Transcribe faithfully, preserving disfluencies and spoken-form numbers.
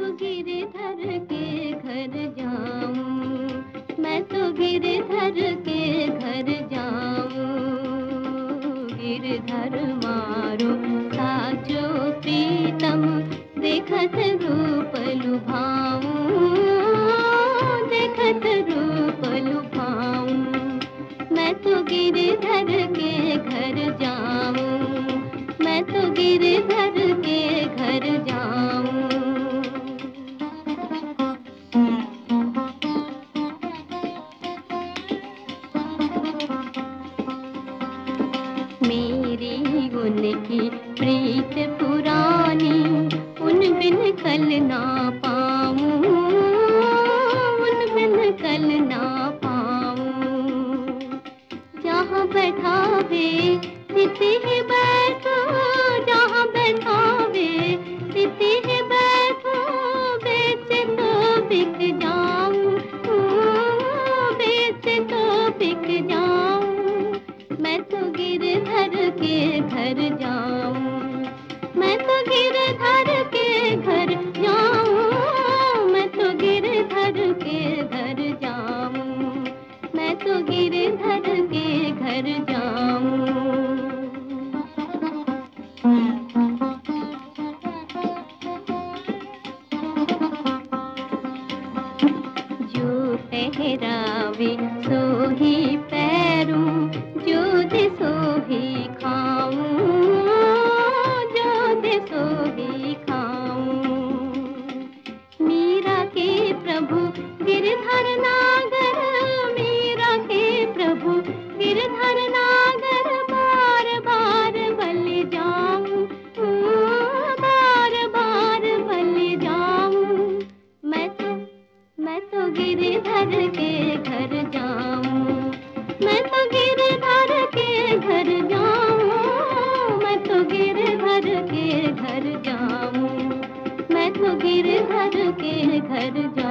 गिरधर के घर जाऊं, मैं तो गिरधर के घर जाऊं। गिरधर मारो साचो प्रीतम, देखत रूप लुभाऊं, देखत रूप लुभाऊं। मैं तो गिरधर के घर जाऊं, मैं तो गिरधर के घर जाऊं। मेरी उनकी प्रीत पुरानी, उन बिन कल ना पाऊं, उन बिन कल ना पाऊं। जहाँ बैठावे तिथि ही बैठो, जहाँ बैठावे तिथि ही बैठो, बेचे तो बिक जाऊं, बेचे तो बिक जाऊं। मैं तो गिरधर के घर जाऊं, मैं तो गिरधर के घर जाऊं, मैं तो गिरधर के घर जाऊं, मैं तो गिरधर के घर जाऊं। जो ठहरावे सो ही पैरूं, जो दे सो ही खाऊं, जो दे सो ही खाऊं। मीरा के प्रभु गिरधर नागर, मीरा के प्रभु गिरधर नागर, बार बार बल जाऊं, बार बार बल जाऊं। मैं तो मैं तो गिरधर के घर जाऊं, मैं तो गिरधर के घर जाऊं, मैं तो गिरधर के घर जाऊं, मैं तो गिरधर के घर जाऊं।